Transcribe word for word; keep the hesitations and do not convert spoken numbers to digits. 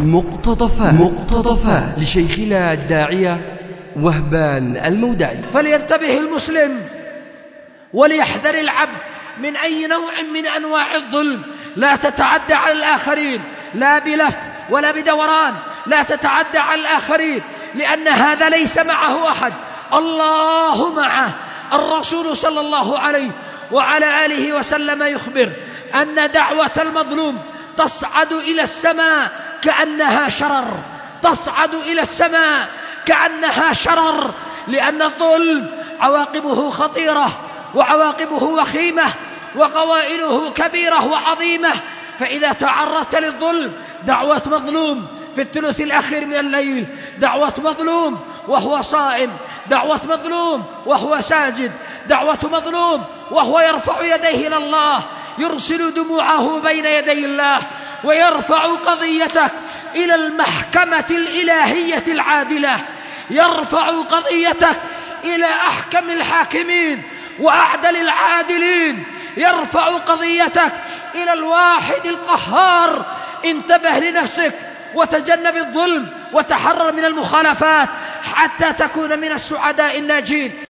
مقتطفات مقتطفات لشيخنا الداعية وهبان المودعي. فلينتبه المسلم وليحذر العبد من أي نوع من أنواع الظلم. لا تتعدى على الآخرين، لا بلف ولا بدوران، لا تتعدى على الآخرين، لأن هذا ليس معه أحد، الله معه. الرسول صلى الله عليه وعلى آله وسلم يخبر أن دعوة المظلوم تصعد إلى السماء كأنها شرر، تصعد إلى السماء كأنها شرر، لأن الظلم عواقبه خطيرة وعواقبه وخيمة وقوائله كبيرة وعظيمة. فإذا تعرضت للظلم، دعوة مظلوم في الثلث الأخير من الليل، دعوة مظلوم وهو صائم، دعوة مظلوم وهو ساجد، دعوة مظلوم وهو يرفع يديه إلى الله، يرسل دموعه بين يدي الله، ويرفع قضيتك إلى المحكمة الإلهية العادلة، يرفع قضيتك إلى أحكم الحاكمين وأعدل العادلين، يرفع قضيتك إلى الواحد القهار. انتبه لنفسك وتجنب الظلم وتحرر من المخالفات حتى تكون من السعداء الناجين.